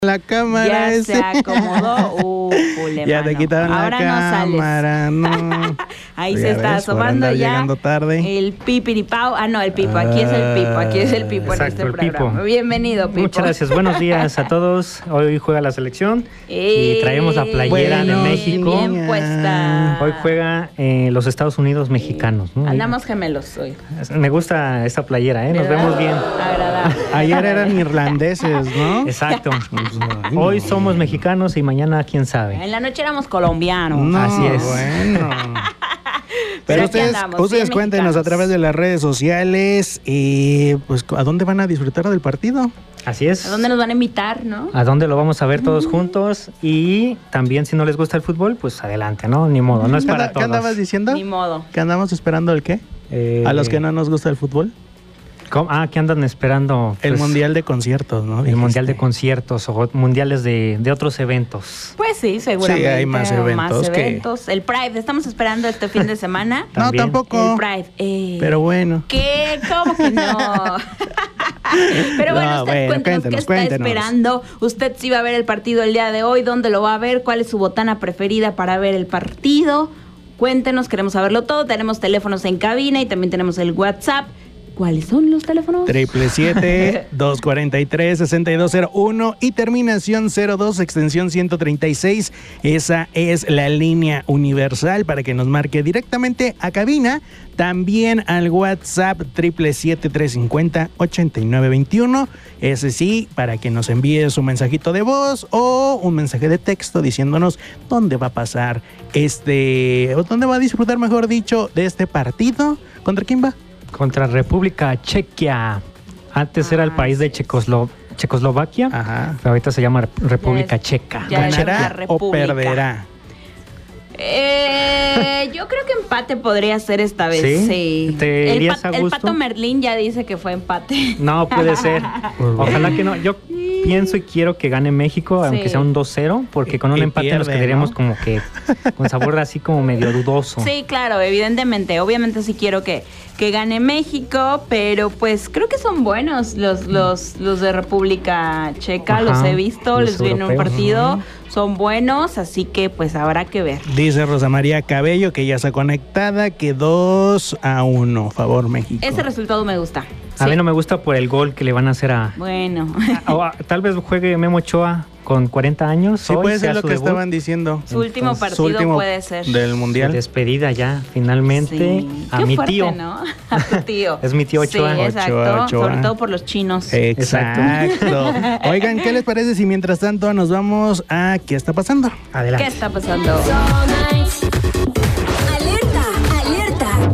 La cámara ya se acomodó. Ya te quitaron ahora la cámara. No. Ahí Ya se está ves, por asomando andar ya. llegando tarde. El pipiripao. Ah, no, el Pipo. Aquí es el Pipo. Aquí es el Pipo en este el programa. Pipo. Bienvenido, Pipo. Muchas gracias. Buenos días a todos. Hoy juega la selección y traemos la playera de México. Bien puesta. Hoy juega los Estados Unidos mexicanos, ¿no? Andamos gemelos hoy. Me gusta esta playera, ¿eh? Nos vemos bien. Agradable. Ayer eran irlandeses, ¿no? Exacto. Hoy somos mexicanos y mañana quién sabe. En la noche éramos colombianos. No, Así es. Bueno. Pero aquí andamos, ustedes bien cuéntenos mexicanos. a través de las redes sociales y pues a dónde van a disfrutar del partido. Así es. ¿A dónde nos van a invitar, no? ¿A dónde lo vamos a ver todos juntos? Y también si no les gusta el fútbol, pues adelante, ¿no? Ni modo, no es para ¿Qué todos. andabas diciendo? Ni modo. ¿Que andamos esperando el qué? A los que no nos gusta el fútbol. ¿Qué andan esperando? El Pues, mundial de conciertos, ¿no? El mundial de Dijiste. conciertos o mundiales de otros eventos. Pues sí, seguramente. Sí, hay más eventos que- El Pride, estamos esperando este fin de semana. No, También. tampoco. El Pride. Pero bueno. ¿Qué? ¿Cómo que no? Pero bueno, No, usted bueno, cuéntenos qué está cuéntenos. esperando. Usted sí va a ver el partido el día de hoy. ¿Dónde lo va a ver? ¿Cuál es su botana preferida para ver el partido? Cuéntenos, queremos saberlo todo. Tenemos teléfonos en cabina y también tenemos el WhatsApp. ¿Cuáles son los teléfonos? 777-243-6201 y terminación 02, extensión 136. Esa es la línea universal para que nos marque directamente a cabina. También al WhatsApp 777-350-8921. Ese sí, para que nos envíe su mensajito de voz o un mensaje de texto diciéndonos dónde va a pasar o dónde va a disfrutar, mejor dicho, de este partido. ¿Contra quién va? Contra República Chequia. Antes era el país de Checoslovaquia, Ajá. pero ahorita se llama República Ya es- Checa. ya es la ¿Ganará o República. perderá? Yo creo que empate podría ser esta vez. ¿Sí? Sí. ¿Te el, irías a el gusto? Pato Merlín ya dice que fue empate. No, puede ser. Ojalá que no. Yo pienso y quiero que gane México, aunque Sí. sea un 2-0, porque con un Y empate nos pierde, quedaríamos ¿no? como que con sabor así como medio dudoso. Sí, claro, evidentemente. Obviamente sí quiero que gane México, pero pues creo que son buenos los de República Checa. Ajá, Los he visto, los les vi en un europeos. partido. Son buenos, así que pues habrá que ver. Dice Rosa María Cabello que ya está conectada, que 2-1, favor México. Ese resultado me gusta. A Sí. mí no me gusta por el gol que le van a hacer a... Bueno, Tal vez juegue Memo Ochoa con 40 años. Sí, hoy puede ser sea lo su que debut, estaban diciendo. su último Entonces, partido Su último puede ser. del su mundial. despedida ya, finalmente, Sí. a Qué mi fuerte, tío. ¿no? A tu tío. Es mi tío Ochoa. Sí, exacto. Ochoa. Sobre todo por los chinos. Exacto. Oigan, ¿qué les parece si mientras tanto nos vamos a qué está pasando? Adelante. ¿Qué está pasando? ¡Alerta! ¡Alerta!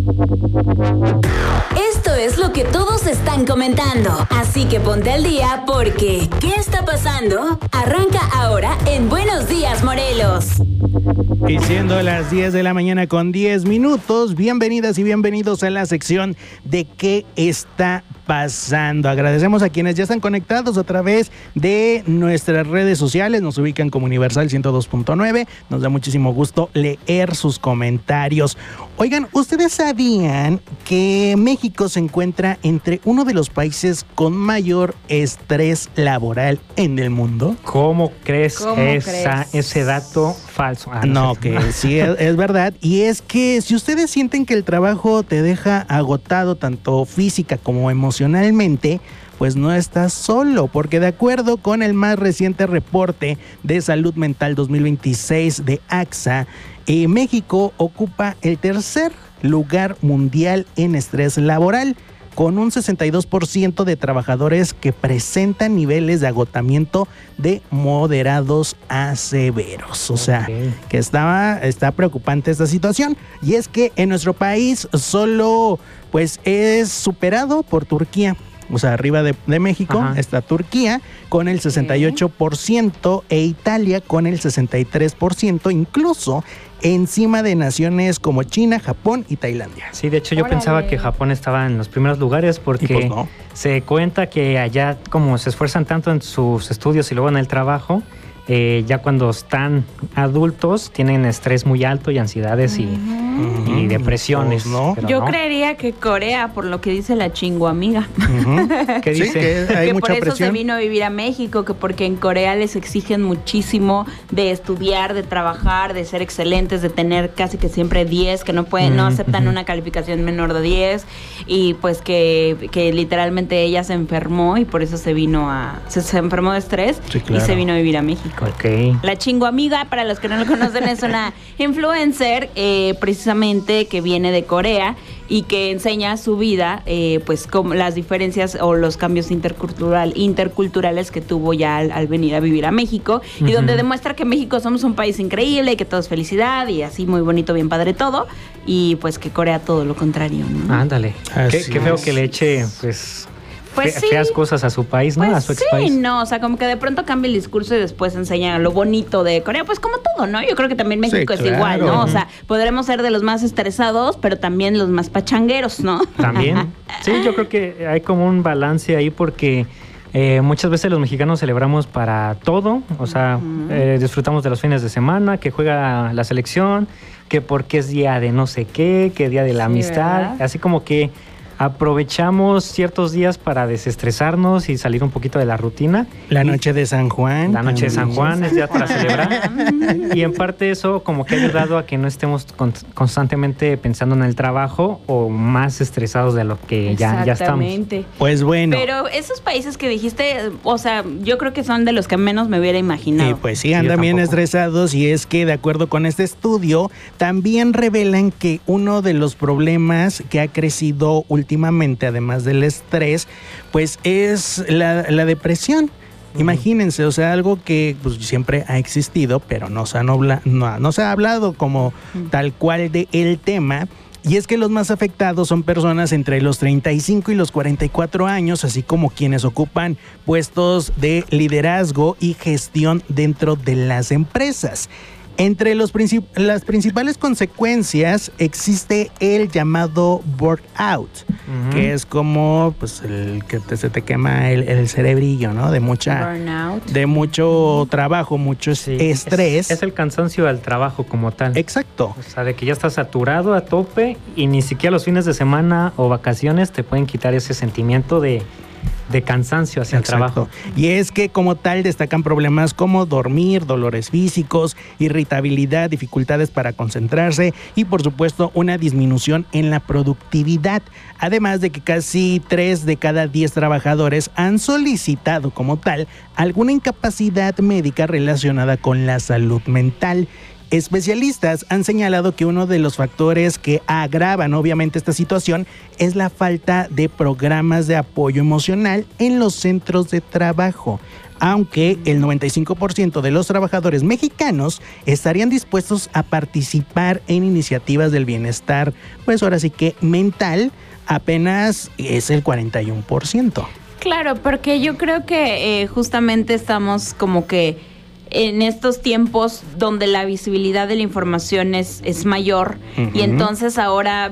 Esto es lo que todos están comentando. Así que ponte al día porque ¿qué está pasando? Arranca ahora en Buenos Días, Morelos. Y siendo las 10 de la mañana con 10 minutos, bienvenidas y bienvenidos a la sección de qué está pasando. Agradecemos a quienes ya están conectados a través de nuestras redes sociales. Nos ubican como Universal 102.9. Nos da muchísimo gusto leer sus comentarios. Oigan, ¿ustedes sabían que México se encuentra entre uno de los países con mayor estrés laboral en el mundo? ¿Cómo crees ¿Cómo crees? ese dato falso? No, que sí es verdad. Y es que si ustedes sienten que el trabajo te deja agotado tanto física como emocionalmente, pues no estás solo, porque de acuerdo con el más reciente reporte de Salud Mental 2026 de AXA, México ocupa el tercer lugar mundial en estrés laboral, con un 62% de trabajadores que presentan niveles de agotamiento de moderados a severos. O sea, Ok. que está preocupante esta situación. Y es que en nuestro país solo pues es superado por Turquía. O sea, arriba de México Ajá. está Turquía con el 68% e Italia con el 63%, incluso encima de naciones como China, Japón y Tailandia. Sí, de hecho yo Órale. pensaba que Japón estaba en los primeros lugares porque Y pues no. se cuenta que allá como se esfuerzan tanto en sus estudios y luego en el trabajo, ya cuando están adultos tienen estrés muy alto y ansiedades y y depresiones. Pues no. pero Yo no. creería que Corea, por lo que dice la chinguamiga. ¿Qué Sí, dice? que hay que mucha por eso presión. se vino a vivir a México, que porque en Corea les exigen muchísimo de estudiar, de trabajar, de ser excelentes, de tener casi que siempre 10, que no pueden, no aceptan una calificación menor de 10, y pues que literalmente ella se enfermó y por eso se enfermó de estrés, Sí, claro. y se vino a vivir a México. Ok. La chinguamiga, para los que no lo conocen, es una influencer precisamente que viene de Corea y que enseña su vida, pues como las diferencias o los cambios interculturales que tuvo ya al venir a vivir a México, y donde demuestra que México somos un país increíble y que todo es felicidad y así muy bonito, bien padre todo, y pues que Corea todo lo contrario, ¿no? Ándale. Así Qué feo es. que le eche, pues sí. feas cosas a su país, ¿no? Pues A su ex sí, país. no, o sea, como que de pronto cambia el discurso y después enseña lo bonito de Corea, pues como todo, ¿no? Yo creo que también México Sí, es igual, claro. ¿no? O sea, podremos ser de los más estresados, pero también los más pachangueros, ¿no? También. Sí, yo creo que hay como un balance ahí porque muchas veces los mexicanos celebramos para todo, o sea, disfrutamos de los fines de semana, que juega la selección, que porque es día de no sé qué, que día de la Sí, amistad, ¿verdad? así como que aprovechamos ciertos días para desestresarnos y salir un poquito de la rutina. La noche de San Juan. La noche de San también. Juan es día para celebrar. Y en parte eso como que ha ayudado a que no estemos constantemente pensando en el trabajo o más estresados de lo que ya estamos. Exactamente. Pues bueno. Pero esos países que dijiste, o sea, yo creo que son de los que menos me hubiera imaginado. Y pues sí, Sí, yo andan bien tampoco. estresados, y es que de acuerdo con este estudio, también revelan que uno de los problemas que ha crecido últimamente, además del estrés, pues es la depresión. Imagínense, o sea, algo que pues siempre ha existido, pero no se ha hablado como tal cual de el tema. Y es que los más afectados son personas entre los 35 y los 44 años, así como quienes ocupan puestos de liderazgo y gestión dentro de las empresas. Entre las principales consecuencias existe el llamado burnout, que es como pues el que se te quema el cerebrillo, ¿no? De mucho trabajo, mucho Sí, estrés. Es el cansancio al trabajo como tal. Exacto. O sea, de que ya estás saturado a tope y ni siquiera los fines de semana o vacaciones te pueden quitar ese sentimiento de cansancio hacia el trabajo. Y es que como tal destacan problemas como dormir, dolores físicos, irritabilidad, dificultades para concentrarse y por supuesto una disminución en la productividad. Además de que casi 3 de cada 10 trabajadores han solicitado como tal alguna incapacidad médica relacionada con la salud mental. Especialistas han señalado que uno de los factores que agravan obviamente esta situación es la falta de programas de apoyo emocional en los centros de trabajo, aunque el 95% de los trabajadores mexicanos estarían dispuestos a participar en iniciativas del bienestar, pues ahora sí que mental, apenas es el 41%. Claro, porque yo creo que justamente estamos como que en estos tiempos donde la visibilidad de la información es mayor, y entonces ahora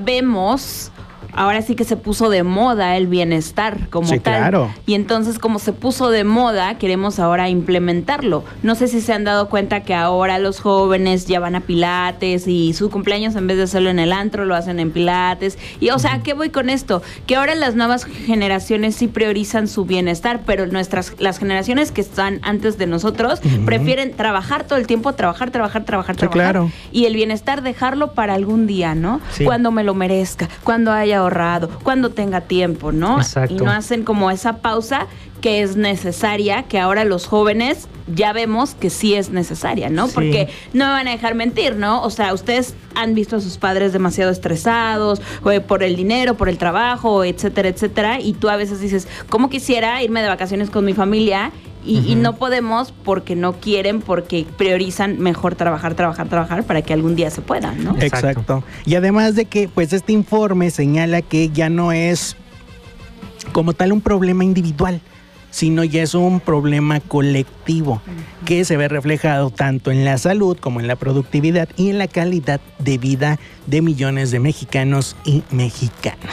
sí que se puso de moda el bienestar como Sí, tal. claro. Y entonces como se puso de moda, queremos ahora implementarlo. No sé si se han dado cuenta que ahora los jóvenes ya van a pilates y su cumpleaños en vez de hacerlo en el antro lo hacen en pilates. Y o sea, ¿a qué voy con esto? Que ahora las nuevas generaciones sí priorizan su bienestar, pero las generaciones que están antes de nosotros prefieren trabajar todo el tiempo, trabajar. Claro. Y el bienestar dejarlo para algún día, ¿no? Sí. Cuando me lo merezca, cuando haya ahorrado, cuando tenga tiempo, ¿no? Exacto. Y no hacen como esa pausa que es necesaria, que ahora los jóvenes ya vemos que sí es necesaria, ¿no? Sí. Porque no me van a dejar mentir, ¿no? O sea, ustedes han visto a sus padres demasiado estresados por el dinero, por el trabajo, etcétera, etcétera, y tú a veces dices, ¿cómo quisiera irme de vacaciones con mi familia? Y no podemos porque no quieren, porque priorizan mejor trabajar para que algún día se pueda, ¿no? Exacto. Y además de que pues este informe señala que ya no es como tal un problema individual, sino ya es un problema colectivo que se ve reflejado tanto en la salud como en la productividad y en la calidad de vida de millones de mexicanos y mexicanas.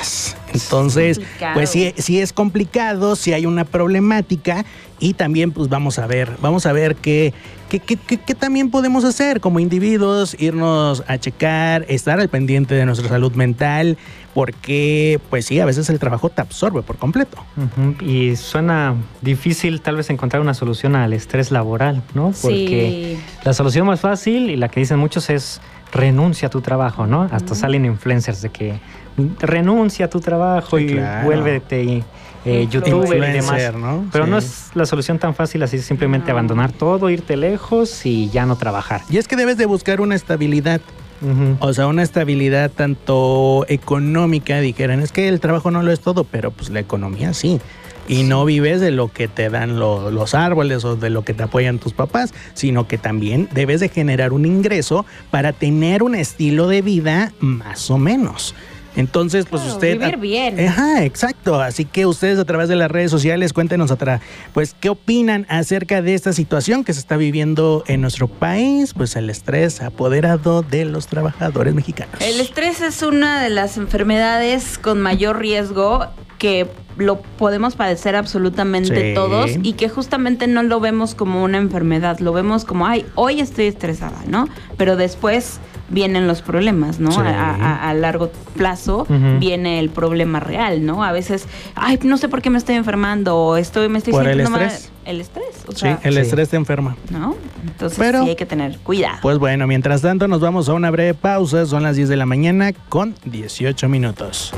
Entonces, pues sí es complicado, sí hay una problemática y también pues vamos a ver qué también podemos hacer como individuos, irnos a checar, estar al pendiente de nuestra salud mental, porque pues sí, a veces el trabajo te absorbe por completo. Y suena difícil tal vez encontrar una solución al estrés laboral, ¿no? Porque la solución más fácil y la que dicen muchos es renuncia a tu trabajo, ¿no? Hasta salen influencers de que renuncia a tu trabajo y vuélvete youtuber y demás, ¿no? Pero no es la solución tan fácil así, simplemente abandonar todo, irte lejos y ya no trabajar. Y es que debes de buscar una estabilidad. O sea, una estabilidad tanto económica, dijeran, es que el trabajo no lo es todo, pero pues la economía sí. Y no vives de lo que te dan los árboles o de lo que te apoyan tus papás, sino que también debes de generar un ingreso para tener un estilo de vida más o menos. Entonces, pues usted... Vivir bien. Ajá, exacto. Así que ustedes a través de las redes sociales, cuéntenos pues qué opinan acerca de esta situación que se está viviendo en nuestro país, pues el estrés apoderado de los trabajadores mexicanos. El estrés es una de las enfermedades con mayor riesgo que lo podemos padecer absolutamente todos y que justamente no lo vemos como una enfermedad, lo vemos como, hoy estoy estresada, ¿no? Pero después vienen los problemas, ¿no? A largo plazo viene el problema real, ¿no? A veces, no sé por qué me estoy enfermando o me estoy sintiendo mal. El estrés. O sea, el estrés te enferma. ¿No? Entonces sí hay que tener cuidado. Pues bueno, mientras tanto nos vamos a una breve pausa. Son las 10 de la mañana con 18 minutos.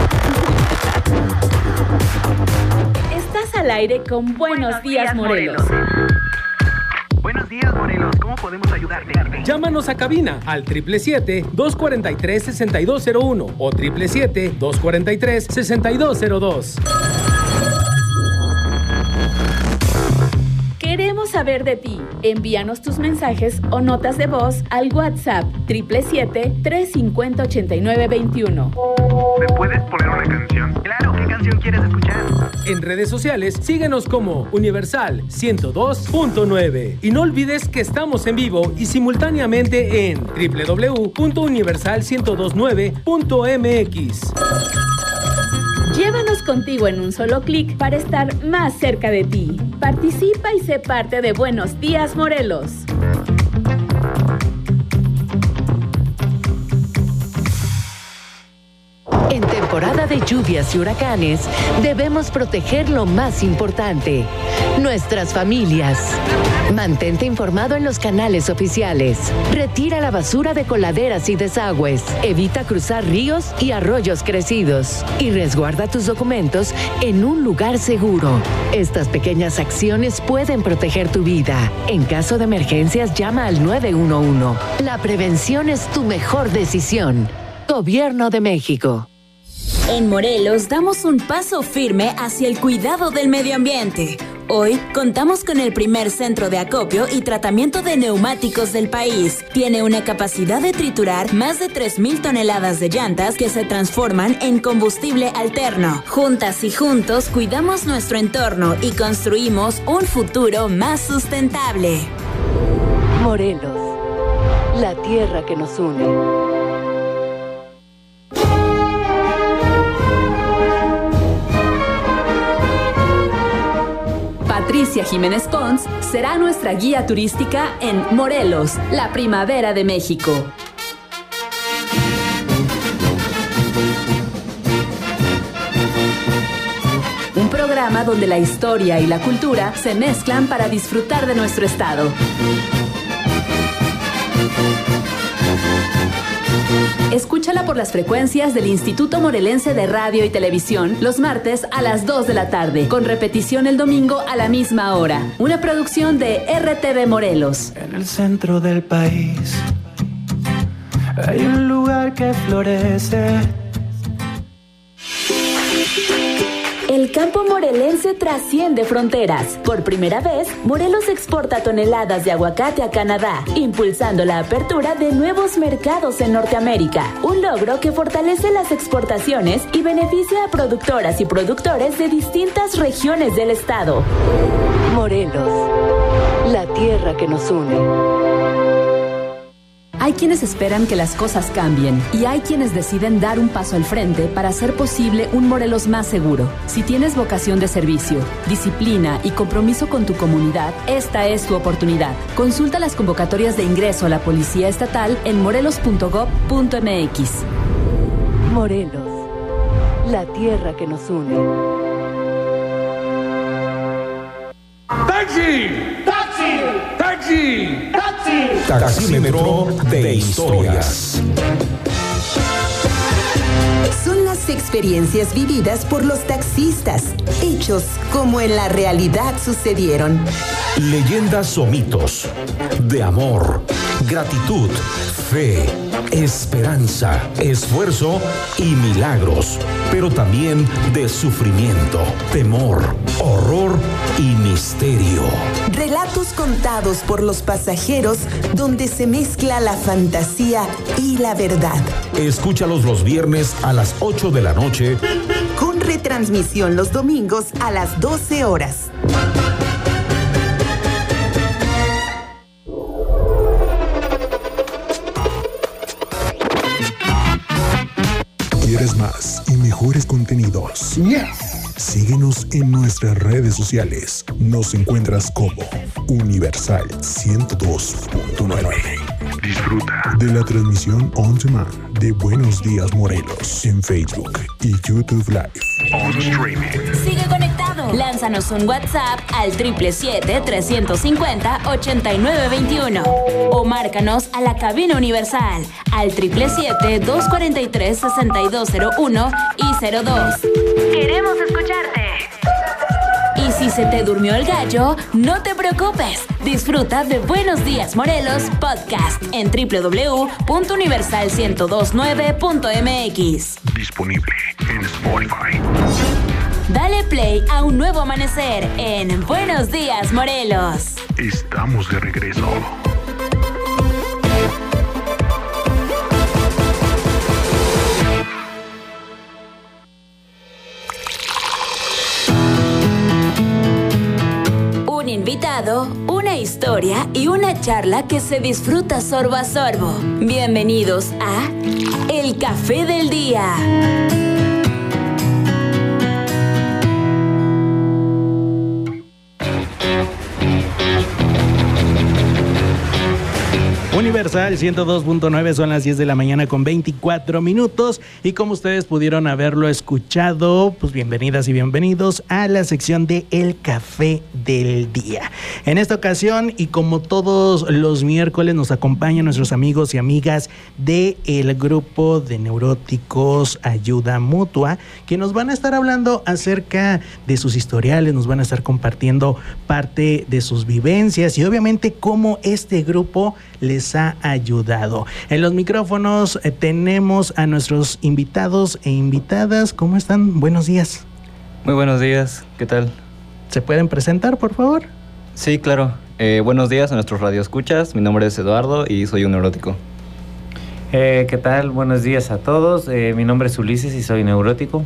Estás al aire con Buenos Días, Morelos. Buenos días, Morelos. ¿Cómo podemos ayudarte? Llámanos a cabina al 777-243-6201 o 777-243-6202. Queremos saber de ti. Envíanos tus mensajes o notas de voz al WhatsApp 777-350-8921. ¿Me puedes poner una canción? Claro, ¿qué canción quieres escuchar? En redes sociales, síguenos como Universal 102.9. Y no olvides que estamos en vivo y simultáneamente en www.universal1029.mx. Llévanos contigo en un solo clic para estar más cerca de ti. Participa y sé parte de Buenos Días, Morelos. En temporada de lluvias y huracanes, debemos proteger lo más importante, nuestras familias. Mantente informado en los canales oficiales. Retira la basura de coladeras y desagües. Evita cruzar ríos y arroyos crecidos. Y resguarda tus documentos en un lugar seguro. Estas pequeñas acciones pueden proteger tu vida. En caso de emergencias, llama al 911. La prevención es tu mejor decisión. Gobierno de México. En Morelos damos un paso firme hacia el cuidado del medio ambiente. Hoy contamos con el primer centro de acopio y tratamiento de neumáticos del país. Tiene una capacidad de triturar más de 3,000 toneladas de llantas que se transforman en combustible alterno. Juntas y juntos cuidamos nuestro entorno y construimos un futuro más sustentable. Morelos, la tierra que nos une. Patricia Jiménez Pons será nuestra guía turística en Morelos, la primavera de México. Un programa donde la historia y la cultura se mezclan para disfrutar de nuestro estado. Escúchala por las frecuencias del Instituto Morelense de Radio y Televisión los martes a las 2 de la tarde, con repetición el domingo a la misma hora. Una producción de RTV Morelos. En el centro del país hay un lugar que florece. El campo morelense trasciende fronteras. Por primera vez, Morelos exporta toneladas de aguacate a Canadá, impulsando la apertura de nuevos mercados en Norteamérica. Un logro que fortalece las exportaciones y beneficia a productoras y productores de distintas regiones del estado. Morelos, la tierra que nos une. Hay quienes esperan que las cosas cambien y hay quienes deciden dar un paso al frente para hacer posible un Morelos más seguro. Si tienes vocación de servicio, disciplina y compromiso con tu comunidad, esta es tu oportunidad. Consulta las convocatorias de ingreso a la Policía Estatal en morelos.gov.mx. Morelos, la tierra que nos une. ¡Taxi! ¡Taxi! ¡Taxi! ¡Taxi! Taxímetro de historias. Son las experiencias vividas por los taxistas, hechos como en la realidad sucedieron. Leyendas o mitos de amor, gratitud, fe, esperanza, esfuerzo y milagros, pero también de sufrimiento, temor, horror y misterio. Relatos contados por los pasajeros donde se mezcla la fantasía y la verdad. Escúchalos los viernes a las 8 de la noche. Con retransmisión los domingos a las 12 horas. ¿Quieres más y mejores contenidos? Yes. Síguenos en nuestras redes sociales. Nos encuentras como Universal 102.9. Disfruta de la transmisión on demand de Buenos Días Morelos en Facebook y YouTube Live. On streaming. Sigue conectado. Lánzanos un WhatsApp al 777-350-8921 o márcanos a la cabina universal al 777-243-6201 y 02. Queremos escucharte. Y si se te durmió el gallo, no te preocupes. Disfruta de Buenos Días Morelos Podcast en www.universal1029.mx. Disponible en Spotify. Dale play a un nuevo amanecer en Buenos Días Morelos. Estamos de regreso. Un invitado, una historia y una charla que se disfruta sorbo a sorbo. Bienvenidos a El Café del Día. Universal 102.9, son las 10 de la mañana con 24 minutos y como ustedes pudieron haberlo escuchado, pues bienvenidas y bienvenidos a la sección de El Café del Día. En esta ocasión y como todos los miércoles nos acompañan nuestros amigos y amigas del grupo de neuróticos Ayuda Mutua, que nos van a estar hablando acerca de sus historiales, nos van a estar compartiendo parte de sus vivencias y obviamente cómo este grupo les ha ayudado. En los micrófonos tenemos a nuestros invitados e invitadas. ¿Cómo están? Buenos días. Muy buenos días, ¿qué tal? ¿Se pueden presentar, por favor? Sí, claro. Buenos días a nuestros radioescuchas. Mi nombre es Eduardo y soy un neurótico. ¿Qué tal? Buenos días a todos. Mi nombre es Ulises y soy neurótico.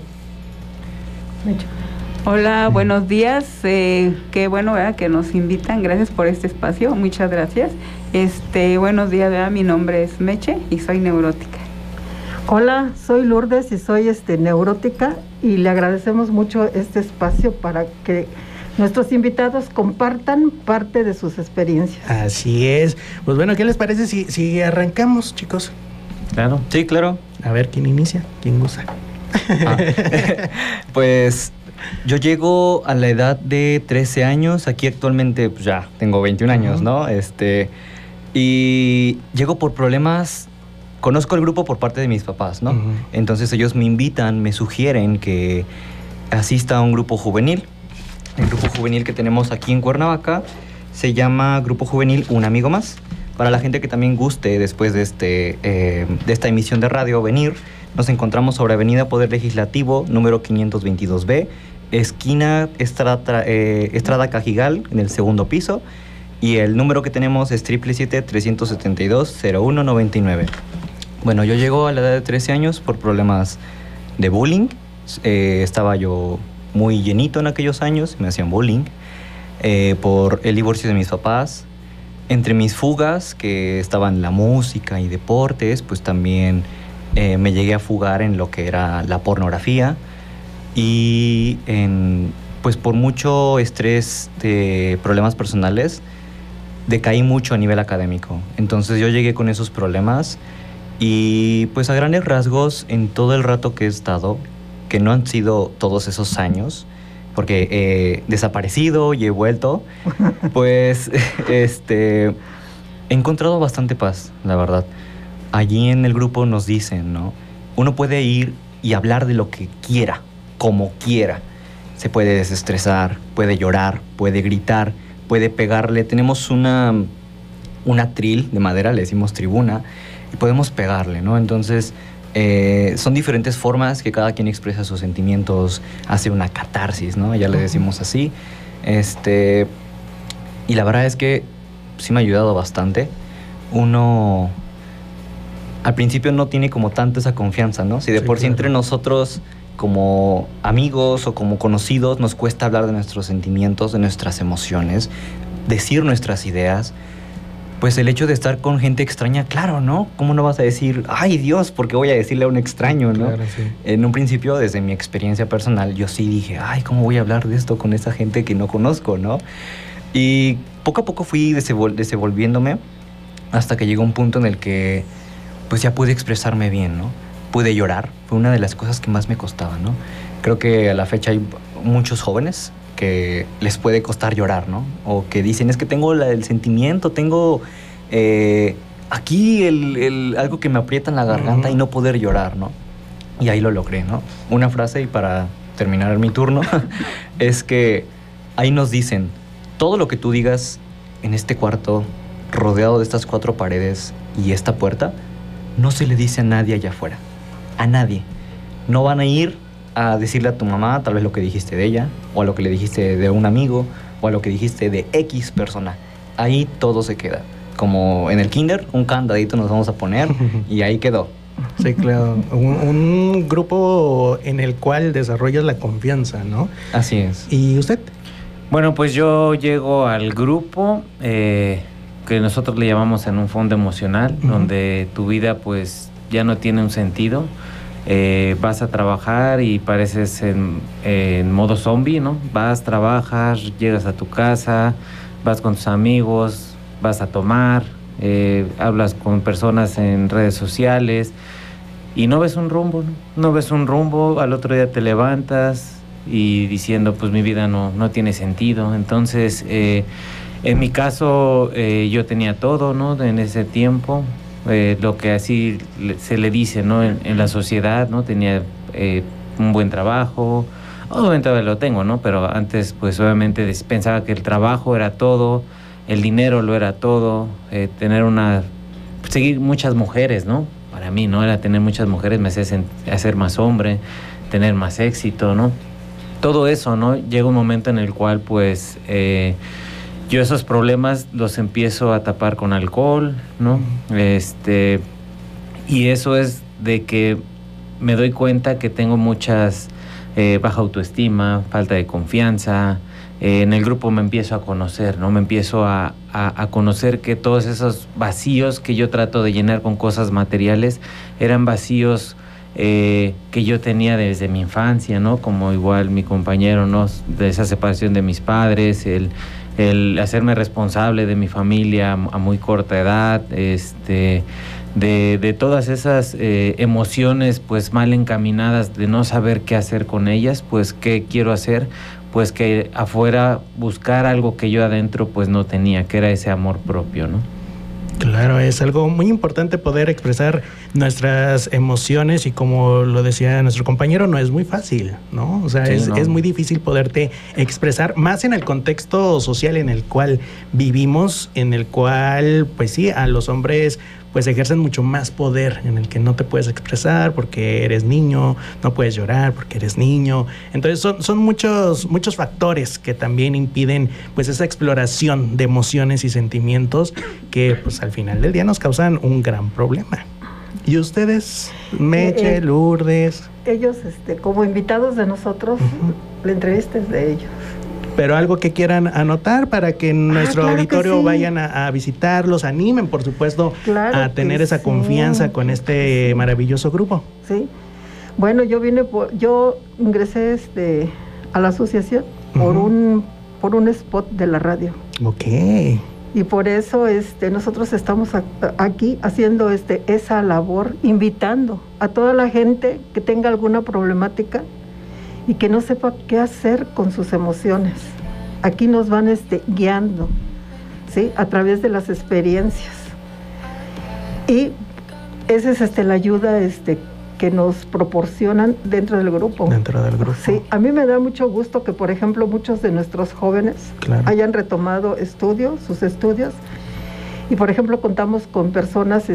Hola, buenos días. Qué bueno, ¿verdad?, que nos invitan. Gracias por este espacio. Muchas gracias. Buenos días, ¿verdad? Mi nombre es Meche y soy neurótica. Hola, soy Lourdes y soy neurótica y le agradecemos mucho este espacio para que nuestros invitados compartan parte de sus experiencias. Así es. Pues bueno, ¿qué les parece si arrancamos, chicos? Claro. Sí, claro. A ver, ¿quién inicia? ¿Quién gusta? Pues yo llego a la edad de 13 años. Aquí actualmente pues ya tengo 21 años, ¿no? Y llego por problemas. Conozco el grupo por parte de mis papás, ¿no? Entonces ellos me invitan, me sugieren que asista a un grupo juvenil. El grupo juvenil que tenemos aquí en Cuernavaca se llama Grupo Juvenil Un Amigo Más. Para la gente que también guste después de esta emisión de radio venir, nos encontramos sobre Avenida Poder Legislativo, número 522B, esquina Estrada Cajigal, en el segundo piso. Y el número que tenemos es 777-372-0199. Bueno, yo llego a la edad de 13 años por problemas de bullying. Estaba yo muy llenito en aquellos años, me hacían bullying. Por el divorcio de mis papás. entre mis fugas, que estaban la música y deportes, pues también me llegué a fugar en lo que era la pornografía y pues por mucho estrés de problemas personales, decaí mucho a nivel académico. Entonces yo llegué con esos problemas y pues a grandes rasgos en todo el rato que he estado, que no han sido todos esos años, porque he desaparecido y he vuelto, pues he encontrado bastante paz, la verdad. Allí en el grupo nos dicen, ¿no? Uno puede ir y hablar de lo que quiera, como quiera. Se puede desestresar, puede llorar, puede gritar, puede pegarle. Tenemos una atril de madera, le decimos tribuna, y podemos pegarle, ¿no? Entonces, son diferentes formas que cada quien expresa sus sentimientos, hace una catarsis, ¿no? Ya le decimos así. Y la verdad es que sí me ha ayudado bastante. Uno al principio no tiene como tanto esa confianza, ¿no? Si de por sí entre nosotros como amigos o como conocidos nos cuesta hablar de nuestros sentimientos, de nuestras emociones, decir nuestras ideas, pues el hecho de estar con gente extraña, claro, ¿no? ¿Cómo no vas a decir, ay Dios, ¿por qué voy a decirle a un extraño, no? Claro, sí. En un principio, desde mi experiencia personal, yo sí dije, ay, ¿cómo voy a hablar de esto con esa gente que no conozco, no? Y poco a poco fui desenvolviéndome hasta que llegó un punto en el que pues ya pude expresarme bien, ¿no? Pude llorar, fue una de las cosas que más me costaba, ¿no? Creo que a la fecha hay muchos jóvenes que les puede costar llorar, ¿no? O que dicen, es que tengo el sentimiento, tengo aquí algo que me aprieta en la garganta y no poder llorar, ¿no? Y ahí lo logré, ¿no? Una frase, y para terminar mi turno, es que ahí nos dicen, todo lo que tú digas en este cuarto, rodeado de estas 4 paredes y esta puerta, no se le dice a nadie allá afuera. A nadie. No van a ir a decirle a tu mamá tal vez lo que dijiste de ella, o a lo que le dijiste de un amigo, o a lo que dijiste de X persona. Ahí todo se queda. Como en el kinder, un candadito nos vamos a poner y ahí quedó. Sí, claro. Un grupo en el cual desarrollas la confianza, ¿no? Así es. ¿Y usted? Bueno, pues yo llego al grupo que nosotros le llamamos en un fondo emocional, donde tu vida pues ya no tiene un sentido. Vas a trabajar y pareces en modo zombie, ¿no? Vas, trabajas, llegas a tu casa, vas con tus amigos, vas a tomar, hablas con personas en redes sociales y no ves un rumbo, ¿no? No ves un rumbo, al otro día te levantas y diciendo, pues mi vida no tiene sentido. Entonces, en mi caso, yo tenía todo, ¿no? En ese tiempo, lo que así se le dice, ¿no? En la sociedad, ¿no? Tenía un buen trabajo, obviamente lo tengo, ¿no? Pero antes, pues obviamente pensaba que el trabajo era todo, el dinero lo era todo, seguir muchas mujeres, ¿no? Para mí, ¿no? Era tener muchas mujeres, me hacía hacer más hombre, tener más éxito, ¿no? Todo eso, ¿no? Llega un momento en el cual, pues, yo esos problemas los empiezo a tapar con alcohol, ¿no? Y eso es de que me doy cuenta que tengo muchas baja autoestima, falta de confianza. En el grupo me empiezo a conocer, ¿no? Me empiezo a conocer que todos esos vacíos que yo trato de llenar con cosas materiales eran vacíos que yo tenía desde mi infancia, ¿no? Como igual mi compañero, ¿no? De esa separación de mis padres, el hacerme responsable de mi familia a muy corta edad, de todas esas emociones pues mal encaminadas, de no saber qué hacer con ellas, pues qué quiero hacer, pues que afuera buscar algo que yo adentro pues no tenía, que era ese amor propio, ¿no? Claro, es algo muy importante poder expresar nuestras emociones y como lo decía nuestro compañero, no es muy fácil, ¿no? O sea, sí, es muy difícil poderte expresar, más en el contexto social en el cual vivimos, en el cual, pues sí, a los hombres pues ejercen mucho más poder, en el que no te puedes expresar porque eres niño, no puedes llorar porque eres niño. Entonces son muchos factores que también impiden pues esa exploración de emociones y sentimientos que pues al final del día nos causan un gran problema. ¿Y ustedes, Meche, Lourdes? Ellos, como invitados de nosotros, la entrevista es de ellos. Pero algo que quieran anotar para que nuestro claro auditorio que sí. vayan a visitarlos, animen, por supuesto, Claro a tener que esa sí. confianza con este maravilloso grupo. Sí. Bueno, yo ingresé a la asociación por un spot de la radio. Ok. Y por eso nosotros estamos aquí haciendo esa labor, invitando a toda la gente que tenga alguna problemática y que no sepa qué hacer con sus emociones. Aquí nos van guiando, ¿sí? A través de las experiencias. Y esa es la ayuda que nos proporcionan dentro del grupo. Dentro del grupo. Sí, a mí me da mucho gusto que, por ejemplo, muchos de nuestros jóvenes hayan retomado sus estudios. Y, por ejemplo, contamos con personas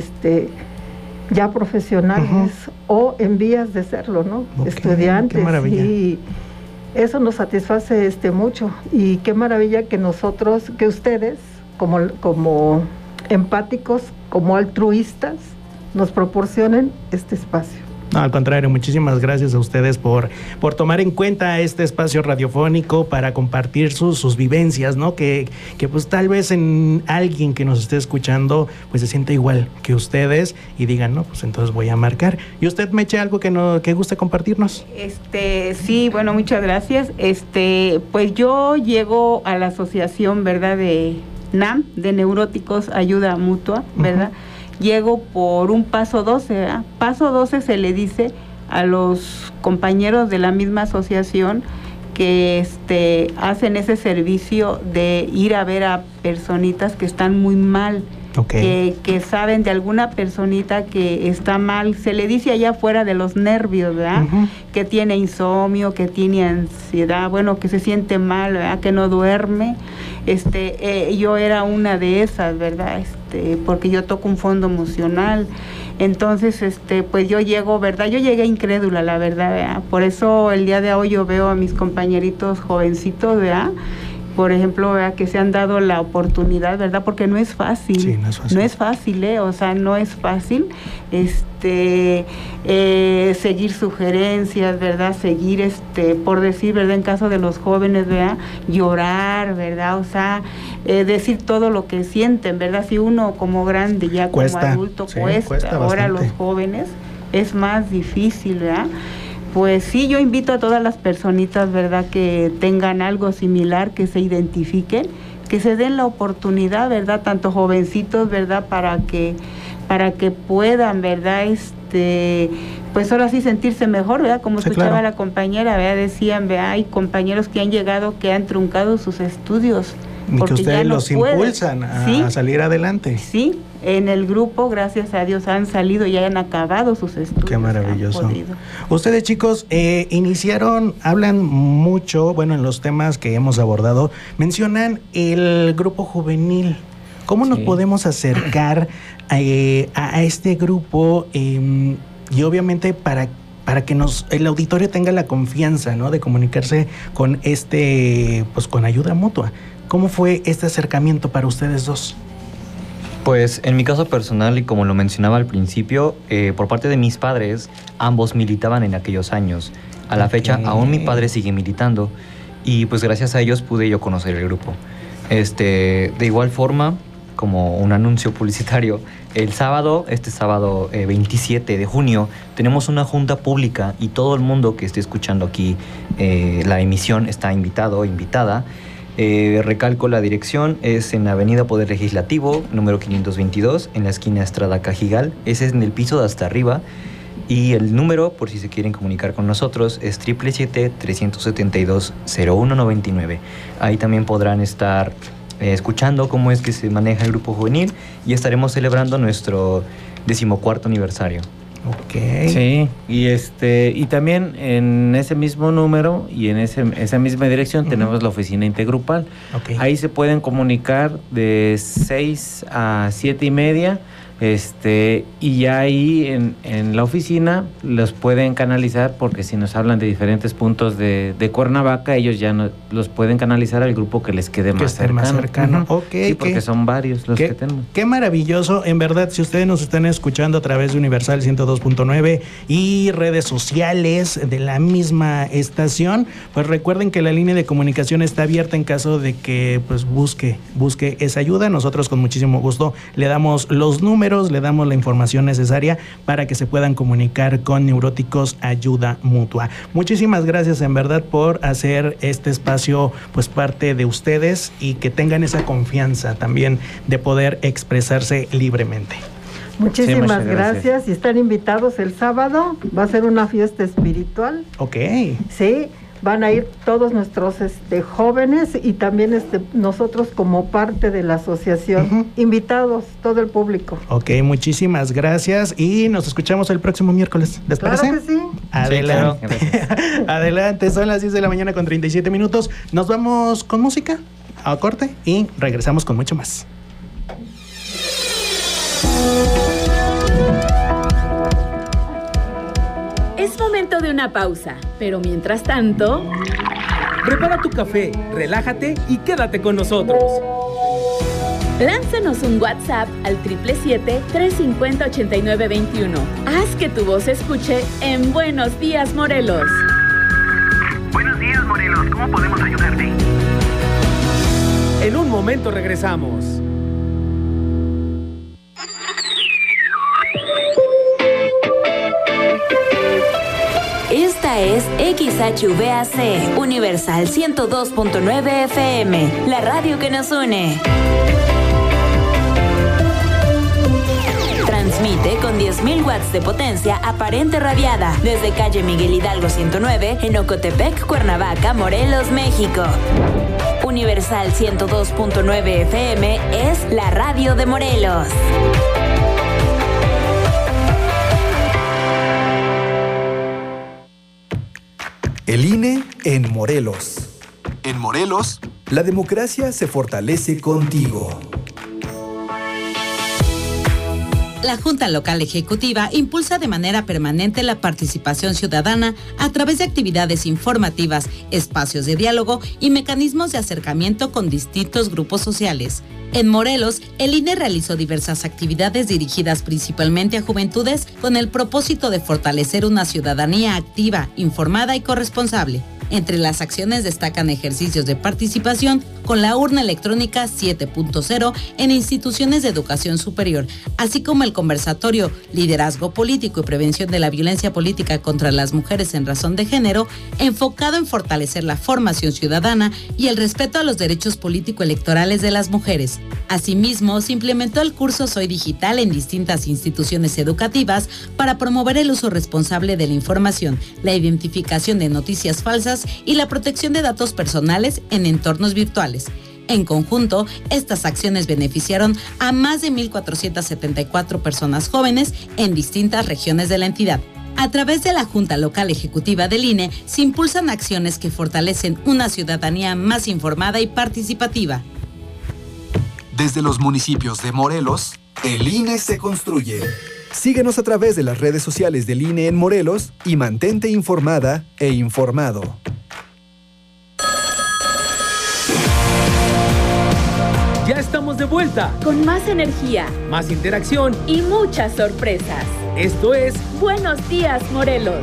ya profesionales o en vías de serlo, ¿no? Okay, estudiantes. qué maravilla. Y eso nos satisface mucho. Y qué maravilla que ustedes, como empáticos, como altruistas, nos proporcionen este espacio. No, al contrario, muchísimas gracias a ustedes por tomar en cuenta este espacio radiofónico para compartir sus vivencias, ¿no? Que pues tal vez en alguien que nos esté escuchando pues se sienta igual que ustedes y digan, no, pues entonces voy a marcar. ¿Y usted, Meche, algo que guste compartirnos? Sí, bueno, muchas gracias. Pues yo llego a la asociación, ¿verdad? De NAM, de Neuróticos Ayuda Mutua, ¿verdad? Llego por un paso 12, ¿verdad? Paso 12 se le dice a los compañeros de la misma asociación que hacen ese servicio de ir a ver a personitas que están muy mal, que saben de alguna personita que está mal, se le dice allá afuera de los nervios, ¿verdad? Que tiene insomnio, que tiene ansiedad, bueno, que se siente mal, ¿verdad? Que no duerme. Yo era una de esas, ¿verdad? Porque yo toco un fondo emocional. Entonces, pues yo llego, ¿verdad? Yo llegué incrédula, la verdad, ¿verdad? Por eso el día de hoy yo veo a mis compañeritos jovencitos, ¿verdad? Por ejemplo, ¿verdad? Que se han dado la oportunidad, ¿verdad? Porque no es fácil. Sí, no es fácil. No es fácil, o sea, no es fácil seguir sugerencias, ¿verdad? Seguir, por decir, ¿verdad? En caso de los jóvenes, ¿verdad? Llorar, ¿verdad? O sea, decir todo lo que sienten, ¿verdad? Si uno como grande, ya como adulto, cuesta. Ahora los jóvenes es más difícil, ¿verdad? Pues sí, yo invito a todas las personitas, ¿verdad? Que tengan algo similar, que se identifiquen, que se den la oportunidad, ¿verdad? Tanto jovencitos, ¿verdad? Para que puedan, ¿verdad? Pues ahora sí sentirse mejor, ¿verdad? Como escuchaba la compañera, ¿verdad? Decían, ¿verdad? Hay compañeros que han llegado, que han truncado sus estudios. Y que ustedes los impulsan a salir adelante. Sí, en el grupo, gracias a Dios, han salido y han acabado sus estudios. Qué maravilloso. Ustedes, chicos, hablan mucho, bueno, en los temas que hemos abordado, mencionan el grupo juvenil. ¿Cómo nos podemos acercar a este grupo? Y obviamente para que el auditorio tenga la confianza, ¿no? De comunicarse con pues con ayuda mutua. ¿Cómo fue este acercamiento para ustedes dos? Pues en mi caso personal, y como lo mencionaba al principio, por parte de mis padres, ambos militaban en aquellos años. A la fecha, aún mi padre sigue militando y pues gracias a ellos pude yo conocer el grupo. De igual forma, como un anuncio publicitario, este sábado 27 de junio, tenemos una junta pública y todo el mundo que esté escuchando aquí la emisión está invitado o invitada. Recalco, la dirección es en Avenida Poder Legislativo, número 522, en la esquina Estrada Cajigal. Ese es en el piso de hasta arriba. Y el número, por si se quieren comunicar con nosotros, es 777-372-0199. Ahí también podrán estar escuchando cómo es que se maneja el grupo juvenil y estaremos celebrando nuestro 14º aniversario. Ok. Sí, y también en ese mismo número y en esa misma dirección tenemos la oficina intergrupal. Ahí se pueden comunicar de 6 a 7:30. Y ya ahí en la oficina los pueden canalizar, porque si nos hablan de diferentes puntos de Cuernavaca, ellos ya los pueden canalizar al grupo que les quede más cercano. Okay, sí, porque son varios los que tenemos. Qué maravilloso. En verdad, si ustedes nos están escuchando a través de Universal 102.9 y redes sociales de la misma estación, pues recuerden que la línea de comunicación está abierta en caso de que pues busque esa ayuda. Nosotros con muchísimo gusto le damos los números, le damos la información necesaria para que se puedan comunicar con Neuróticos Ayuda Mutua. Muchísimas gracias en verdad por hacer este espacio pues parte de ustedes y que tengan esa confianza también de poder expresarse libremente. Muchísimas gracias. Y están invitados el sábado, va a ser una fiesta espiritual. Ok. Sí. Van a ir todos nuestros jóvenes y también nosotros como parte de la asociación. Invitados, todo el público. Ok, muchísimas gracias y nos escuchamos el próximo miércoles. ¿Les parece? Claro que sí. Adelante. Sí, claro. Adelante, son las 10 de la mañana con 37 minutos. Nos vamos con música a corte y regresamos con mucho más. Es momento de una pausa, pero mientras tanto... Prepara tu café, relájate y quédate con nosotros. Lánzanos un WhatsApp al 777-350-8921. Haz que tu voz se escuche en Buenos Días, Morelos. Buenos días, Morelos. ¿Cómo podemos ayudarte? En un momento regresamos. Esta es XHVAC, Universal 102.9 FM, la radio que nos une. Transmite con 10.000 watts de potencia aparente radiada desde calle Miguel Hidalgo 109 en Ocotepec, Cuernavaca, Morelos, México. Universal 102.9 FM es la radio de Morelos. El INE en Morelos. En Morelos, la democracia se fortalece contigo. La Junta Local Ejecutiva impulsa de manera permanente la participación ciudadana a través de actividades informativas, espacios de diálogo y mecanismos de acercamiento con distintos grupos sociales. En Morelos, el INE realizó diversas actividades dirigidas principalmente a juventudes con el propósito de fortalecer una ciudadanía activa, informada y corresponsable. Entre las acciones destacan ejercicios de participación con la urna electrónica 7.0 en instituciones de educación superior, así como el conversatorio Liderazgo Político y Prevención de la Violencia Política contra las Mujeres en Razón de Género, enfocado en fortalecer la formación ciudadana y el respeto a los derechos político-electorales de las mujeres. Asimismo, se implementó el curso Soy Digital en distintas instituciones educativas para promover el uso responsable de la información, la identificación de noticias falsas y la protección de datos personales en entornos virtuales. En conjunto, estas acciones beneficiaron a más de 1,474 personas jóvenes en distintas regiones de la entidad. A través de la Junta Local Ejecutiva del INE, se impulsan acciones que fortalecen una ciudadanía más informada y participativa. Desde los municipios de Morelos, el INE se construye. Síguenos a través de las redes sociales del INE en Morelos y mantente informada e informado. Ya estamos de vuelta. Con más energía, más interacción y muchas sorpresas. Esto es Buenos Días, Morelos.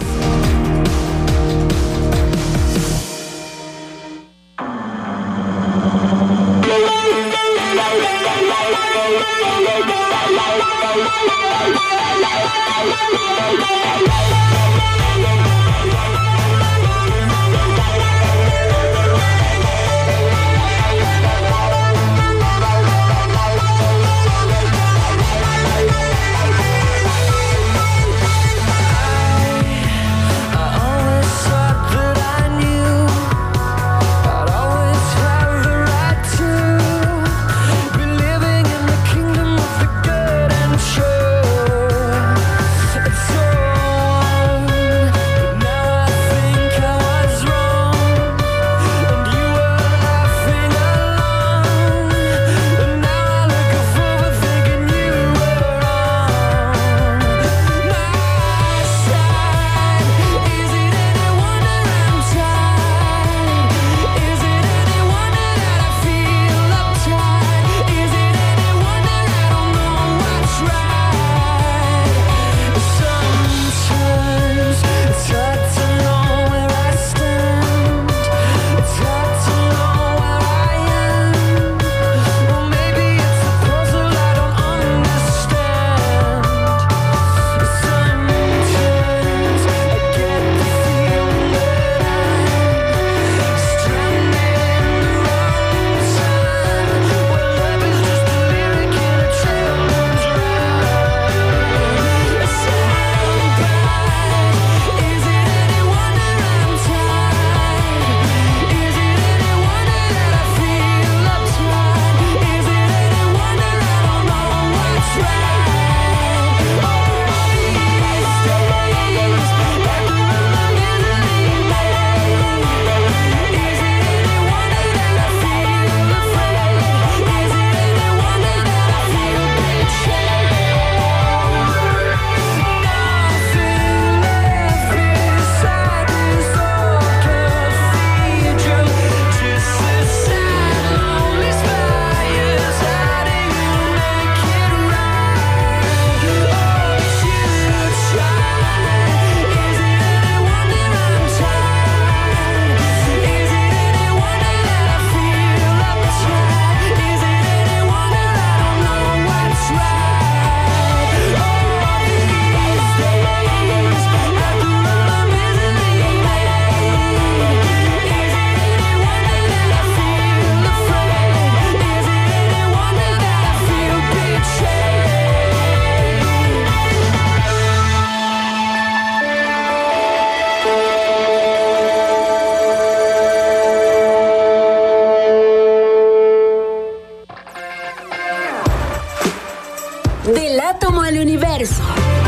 Del átomo al universo.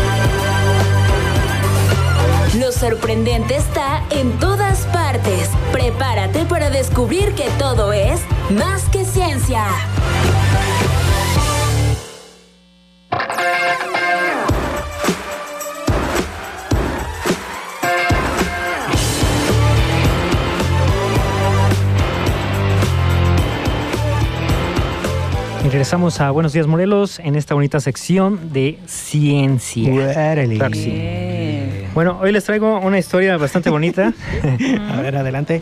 Lo sorprendente está en todas partes. Prepárate para descubrir que todo es más que ciencia. Y regresamos a Buenos Días Morelos en esta bonita sección de ciencia. Claro que sí. Bueno, hoy les traigo una historia bastante bonita. A ver, adelante.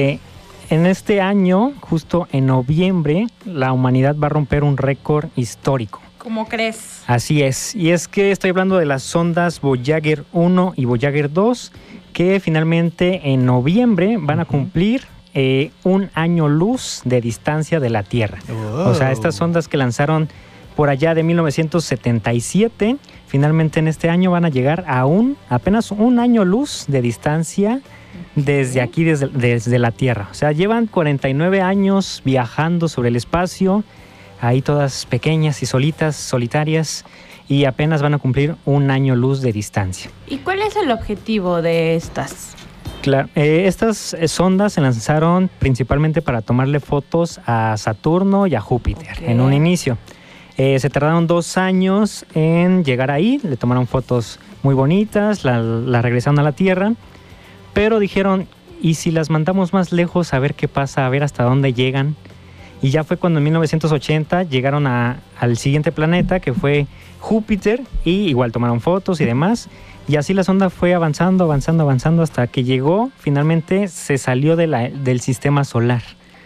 En este año, justo en noviembre, la humanidad va a romper un récord histórico. ¿Cómo crees? Así es. Y es que estoy hablando de las sondas Voyager 1 y Voyager 2, que finalmente en noviembre van a cumplir un año luz de distancia de la Tierra. O sea, estas sondas que lanzaron por allá de 1977, finalmente en este año van a llegar a apenas un año luz de distancia desde aquí, desde la Tierra. O sea, llevan 49 años viajando sobre el espacio, ahí todas pequeñas y solitarias, y apenas van a cumplir un año luz de distancia. ¿Y cuál es el objetivo de estas? Claro, estas sondas se lanzaron principalmente para tomarle fotos a Saturno y a Júpiter en un inicio. Se tardaron 2 años en llegar ahí, le tomaron fotos muy bonitas, la regresaron a la Tierra, pero dijeron, ¿y si las mandamos más lejos a ver qué pasa, a ver hasta dónde llegan? Y ya fue cuando en 1980 llegaron al siguiente planeta, que fue Júpiter, y igual tomaron fotos y demás. Y así la sonda fue avanzando hasta que llegó, finalmente se salió del sistema solar.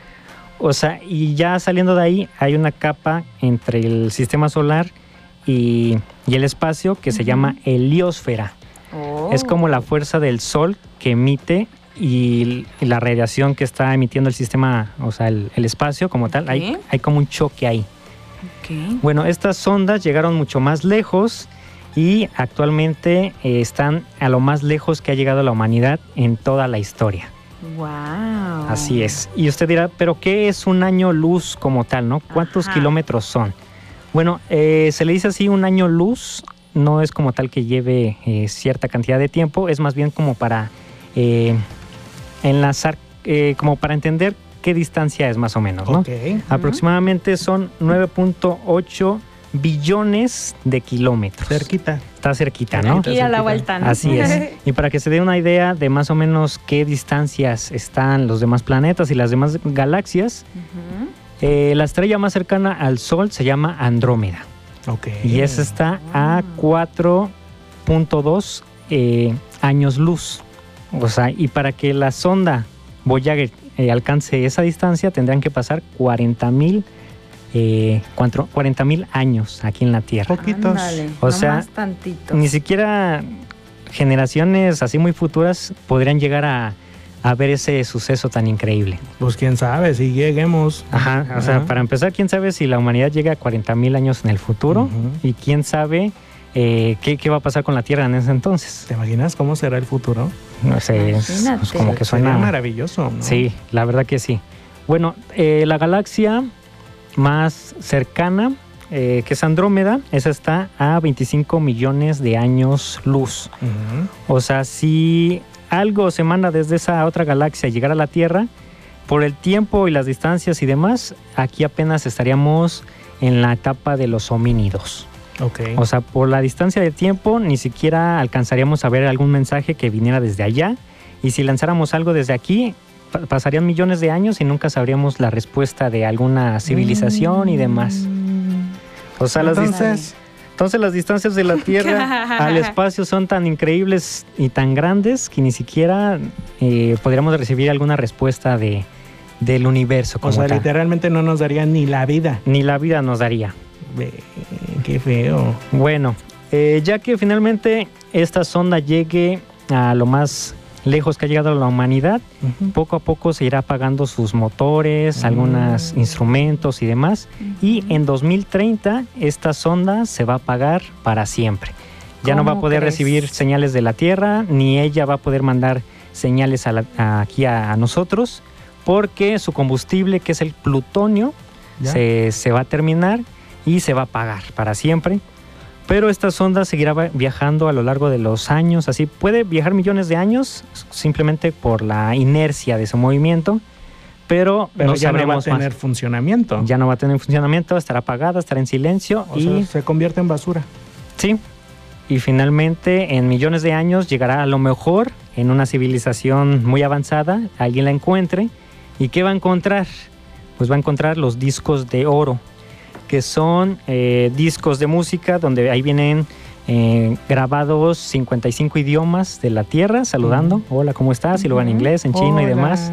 O sea, y ya saliendo de ahí hay una capa entre el sistema solar y el espacio que se llama heliosfera. Es como la fuerza del Sol que emite y la radiación que está emitiendo el sistema, o sea, el espacio como tal. Hay como un choque ahí. Bueno, estas sondas llegaron mucho más lejos y actualmente están a lo más lejos que ha llegado la humanidad en toda la historia. ¡Wow! Así es. Y usted dirá, ¿pero qué es un año luz como tal, no? ¿Cuántos kilómetros son? Bueno, se le dice así, un año luz no es como tal que lleve cierta cantidad de tiempo, es más bien como para enlazar, como para entender qué distancia es más o menos, ¿no? Aproximadamente son 9.8 billones de kilómetros. Cerquita. Está cerquita, ¿no? Aquí a la vuelta, ¿no? Así es. Y para que se dé una idea de más o menos qué distancias están los demás planetas y las demás galaxias, la estrella más cercana al Sol se llama Andrómeda. Y esa está a 4.2 años luz. O sea, y para que la sonda Voyager alcance esa distancia, tendrán que pasar 40,000 años aquí en la Tierra. Poquitos. Ándale, o sea, ni siquiera generaciones así muy futuras podrían llegar a ver ese suceso tan increíble. Pues quién sabe si lleguemos. O sea, para empezar, quién sabe si la humanidad llega a 40,000 años en el futuro y quién sabe qué va a pasar con la Tierra en ese entonces. ¿Te imaginas cómo será el futuro? No sé, es como que suena maravilloso, ¿no? Sí, la verdad que sí. Bueno, la galaxia más cercana, que es Andrómeda, esa está a 25 millones de años luz. O sea, si algo se manda desde esa otra galaxia a llegar a la Tierra, por el tiempo y las distancias y demás, aquí apenas estaríamos en la etapa de los homínidos. O sea, por la distancia de tiempo ni siquiera alcanzaríamos a ver algún mensaje que viniera desde allá, y si lanzáramos algo desde aquí, pasarían millones de años y nunca sabríamos la respuesta de alguna civilización y demás. O sea, entonces las distancias de la Tierra al espacio son tan increíbles y tan grandes que ni siquiera podríamos recibir alguna respuesta del universo. O sea, literalmente no nos daría ni la vida. Ni la vida nos daría. Qué feo. Bueno, ya que finalmente esta sonda llegue a lo más lejos que ha llegado la humanidad, poco a poco se irá apagando sus motores, algunos instrumentos y demás, y en 2030 esta sonda se va a apagar para siempre. Ya no va a poder recibir señales de la Tierra, ni ella va a poder mandar señales aquí a nosotros, porque su combustible, que es el plutonio, se va a terminar, y se va a apagar para siempre. Pero esta sonda seguirá viajando a lo largo de los años, así puede viajar millones de años simplemente por la inercia de su movimiento, pero no ya no va a sabremos tener más. funcionamiento. Ya no va a tener funcionamiento, estará apagada, estará en silencio O sea, se convierte en basura. Sí, y finalmente en millones de años llegará a lo mejor en una civilización muy avanzada, alguien la encuentre, ¿y qué va a encontrar? Pues va a encontrar los discos de oro, que son discos de música donde ahí vienen grabados 55 idiomas de la Tierra, saludando, hola, ¿cómo estás? Y luego en inglés, en chino y demás.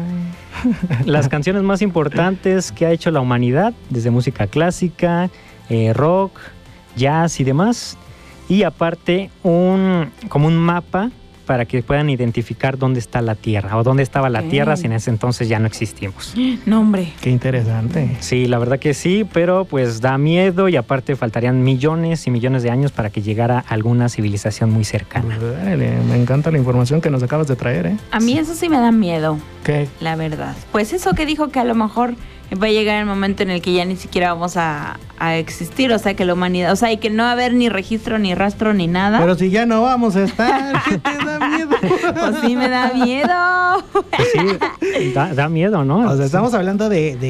Las canciones más importantes que ha hecho la humanidad, desde música clásica, rock, jazz y demás. Y aparte como un mapa para que puedan identificar dónde está la Tierra o dónde estaba la Tierra si en ese entonces ya no existimos. No, hombre. Qué interesante. Sí, la verdad que sí, pero pues da miedo y aparte faltarían millones y millones de años para que llegara alguna civilización muy cercana. Me encanta la información que nos acabas de traer, ¿eh? A mí eso sí me da miedo. ¿Qué? La verdad. Pues eso que dijo que a lo mejor va a llegar el momento en el que ya ni siquiera vamos a existir, o sea, que la humanidad, o sea, y que no va a haber ni registro, ni rastro, ni nada. Pero si ya no vamos a estar, ¿qué te da miedo? Pues sí me da miedo. Pues sí, da miedo, ¿no? O sea, estamos hablando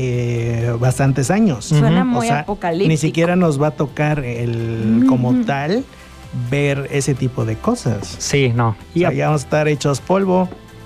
de bastantes años. Suena muy apocalíptico. Ni siquiera nos va a tocar como tal ver ese tipo de cosas. Sí, no. Y ya vamos a estar hechos polvo.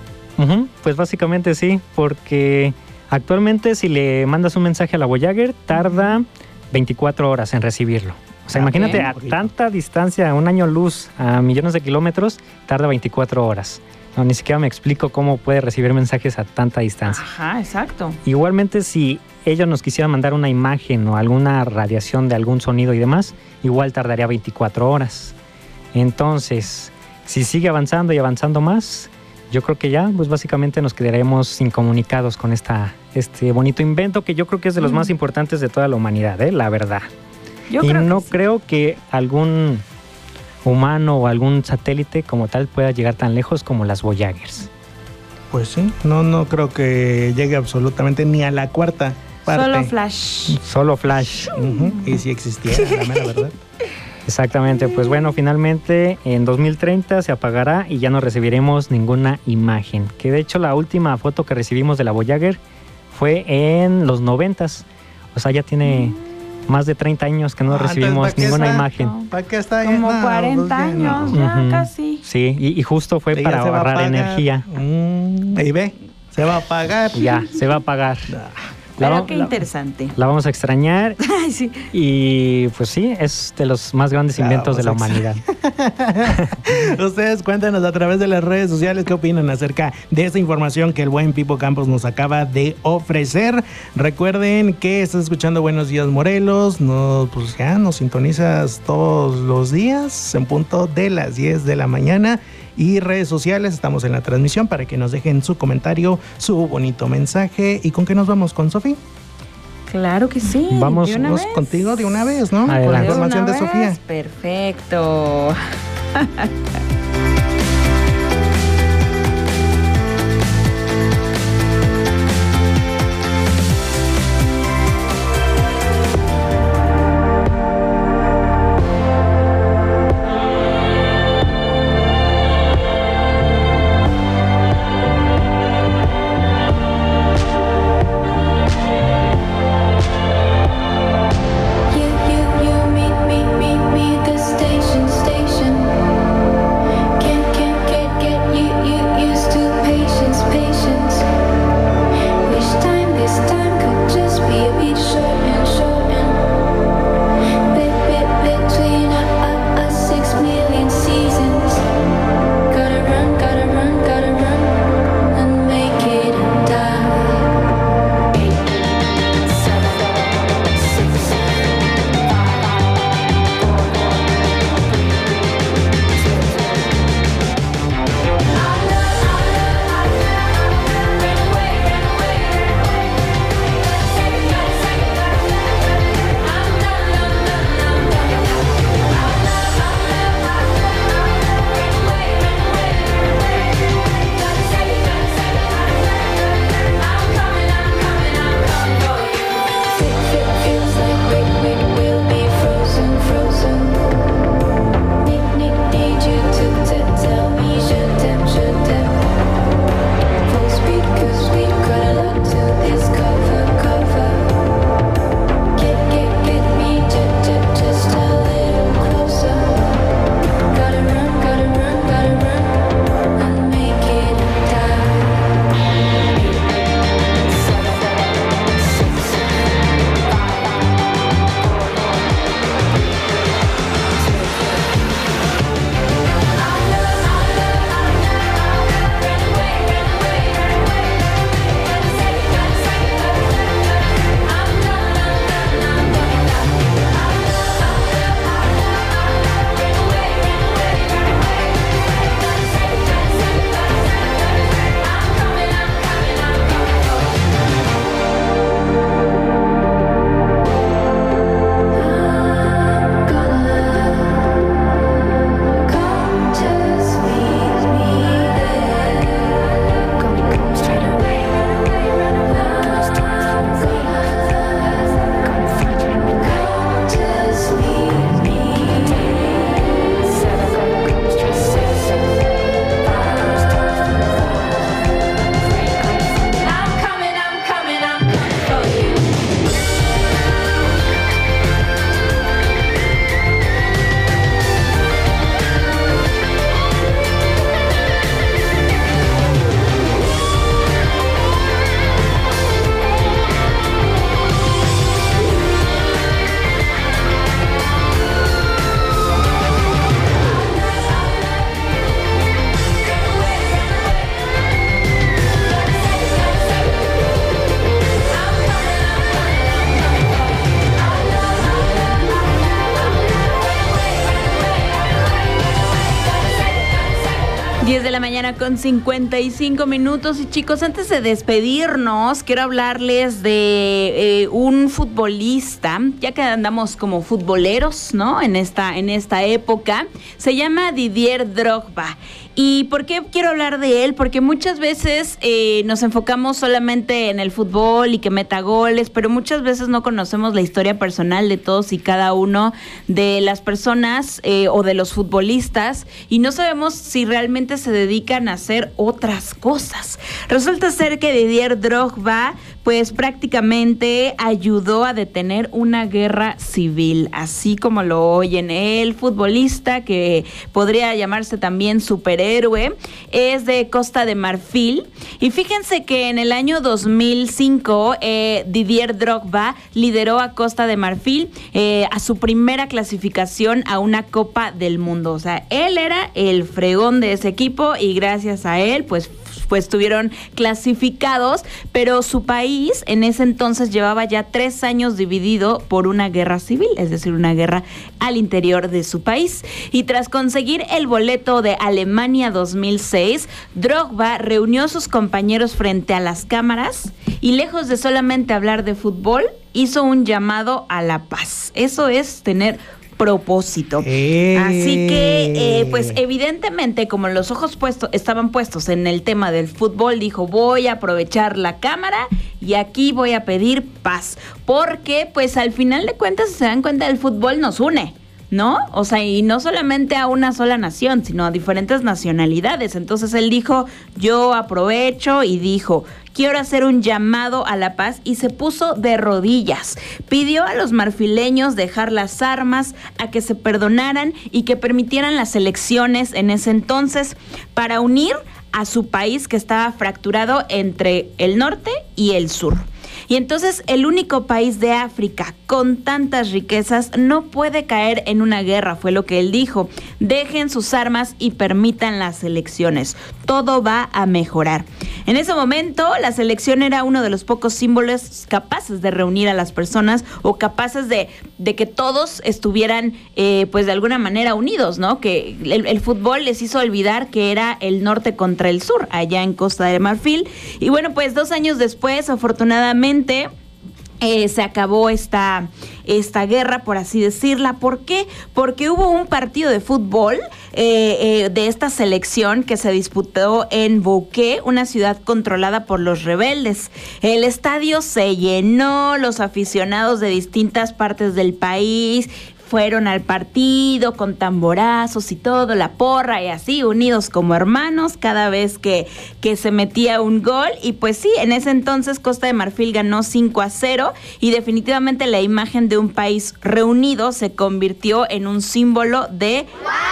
Pues básicamente sí, porque actualmente si le mandas un mensaje a la Voyager tarda 24 horas en recibirlo. O sea, imagínate a tanta distancia, un año luz, a millones de kilómetros, tarda 24 horas. No, ni siquiera me explico cómo puede recibir mensajes a tanta distancia. Ajá, exacto. Igualmente, si ellos nos quisieran mandar una imagen o alguna radiación de algún sonido y demás, igual tardaría 24 horas. Entonces, si sigue avanzando y avanzando más, yo creo que ya, pues básicamente nos quedaremos incomunicados con este bonito invento que yo creo que es de los más importantes de toda la humanidad, la verdad. Yo y creo no que creo que algún humano o algún satélite como tal pueda llegar tan lejos como las Voyagers. Pues sí, no creo que llegue absolutamente ni a la cuarta parte. Solo Flash. Y si existiera, la mera verdad. Exactamente, pues bueno, finalmente en 2030 se apagará y ya no recibiremos ninguna imagen. Que de hecho la última foto que recibimos de la Voyager fue en los 90s. O sea, ya tiene más de 30 años que no recibimos ninguna imagen. ¿Para qué está? Como 40 años, ya casi. Sí, y justo fue para ahorrar energía. Y ve, se va a apagar. Ya, se va a apagar. Pero qué interesante. La vamos a extrañar. Ay, sí. Y pues sí, es de los más grandes inventos de la humanidad. Ustedes cuéntenos a través de las redes sociales qué opinan acerca de esta información que el buen Pipo Campos nos acaba de ofrecer. Recuerden que estás escuchando Buenos Días Morelos. Pues ya nos sintonizas todos los días en punto de las 10 de la mañana. Y redes sociales, estamos en la transmisión para que nos dejen su comentario, su bonito mensaje. ¿Y con qué nos vamos, con Sofía? Claro que sí. Vamos contigo de una vez, ¿no? Adelante. Con la información de Sofía. Perfecto. You meet me, the station. 10 de la mañana con 55 minutos. Y chicos, antes de despedirnos, quiero hablarles de un futbolista, ya que andamos como futboleros, ¿no? En esta época. Se llama Didier Drogba. ¿Y por qué quiero hablar de él? Porque muchas veces nos enfocamos solamente en el fútbol y que meta goles, pero muchas veces no conocemos la historia personal de todos y cada uno de las personas o de los futbolistas, y no sabemos si realmente se dedican a hacer otras cosas. Resulta ser que Didier Drogba pues prácticamente ayudó a detener una guerra civil, así como lo oyen. El futbolista, que podría llamarse también superhéroe, es de Costa de Marfil, y fíjense que en el año 2005 Didier Drogba lideró a Costa de Marfil a su primera clasificación a una Copa del Mundo. O sea, él era el fregón de ese equipo y gracias a él pues estuvieron clasificados, pero su país en ese entonces llevaba ya 3 años dividido por una guerra civil, es decir, una guerra al interior de su país. Y tras conseguir el boleto de Alemania 2006, Drogba reunió a sus compañeros frente a las cámaras y, lejos de solamente hablar de fútbol, hizo un llamado a la paz. Eso es tener propósito. Así que, pues evidentemente, como los ojos estaban puestos en el tema del fútbol, dijo: voy a aprovechar la cámara y aquí voy a pedir paz, porque pues al final de cuentas, si se dan cuenta, el fútbol nos une, ¿no? O sea, y no solamente a una sola nación, sino a diferentes nacionalidades. Entonces él dijo: yo aprovecho, y dijo: quiero hacer un llamado a la paz, y se puso de rodillas. Pidió a los marfileños dejar las armas, a que se perdonaran y que permitieran las elecciones en ese entonces para unir a su país, que estaba fracturado entre el norte y el sur. Y entonces el único país de África con tantas riquezas no puede caer en una guerra, fue lo que él dijo. Dejen sus armas y permitan las elecciones. Todo va a mejorar. En ese momento, la selección era uno de los pocos símbolos capaces de reunir a las personas, o capaces de que todos estuvieran, pues de alguna manera unidos, ¿no? Que el fútbol les hizo olvidar que era el norte contra el sur, allá en Costa de Marfil. Y bueno, pues 2 años después, afortunadamente, se acabó esta guerra, por así decirla. ¿Por qué? Porque hubo un partido de fútbol de esta selección que se disputó en Bouquet, una ciudad controlada por los rebeldes. El estadio se llenó, los aficionados de distintas partes del país fueron al partido con tamborazos y todo, la porra, y así, unidos como hermanos cada vez que se metía un gol. Y pues sí, en ese entonces Costa de Marfil ganó 5-0, y definitivamente la imagen de un país reunido se convirtió en un símbolo de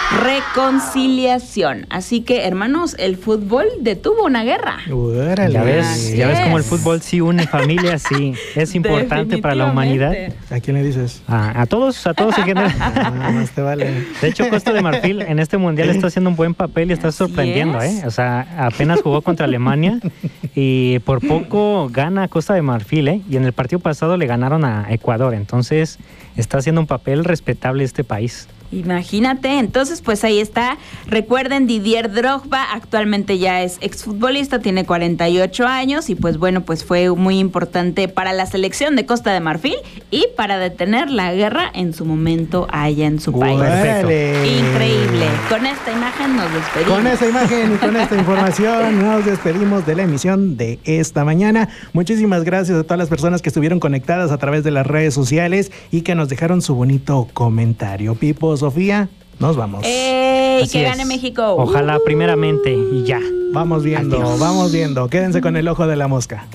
reconciliación. Así que, hermanos, el fútbol detuvo una guerra. Ya ves cómo el fútbol sí une familias, sí, es importante para la humanidad. ¿A quién le dices? A todos en general. Más te vale. De hecho, Costa de Marfil en este mundial está haciendo un buen papel y está sorprendiendo, O sea, apenas jugó contra Alemania y por poco gana Costa de Marfil, Y en el partido pasado le ganaron a Ecuador. Entonces, está haciendo un papel respetable este país. Imagínate, entonces pues ahí está. Recuerden, Didier Drogba actualmente ya es exfutbolista, tiene 48 años y pues bueno, pues fue muy importante para la selección de Costa de Marfil y para detener la guerra en su momento allá en su país. Perfecto. Increíble. Con esta imagen nos despedimos. Con esta imagen y con esta información nos despedimos de la emisión de esta mañana. Muchísimas gracias a todas las personas que estuvieron conectadas a través de las redes sociales y que nos dejaron su bonito comentario. Pipo, Sofía, nos vamos. Y que gane México. Ojalá primeramente y ya. Vamos viendo, Adiós. Vamos viendo. Quédense con el ojo de la mosca.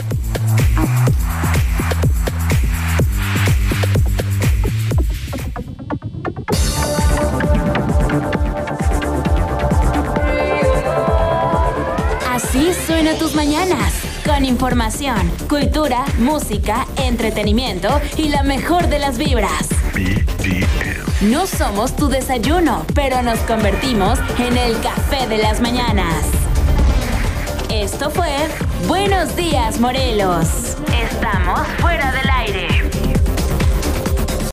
Así suena tus mañanas, con información, cultura, música, entretenimiento y la mejor de las vibras. No somos tu desayuno, pero nos convertimos en el café de las mañanas. Esto fue Buenos Días, Morelos. Estamos fuera de la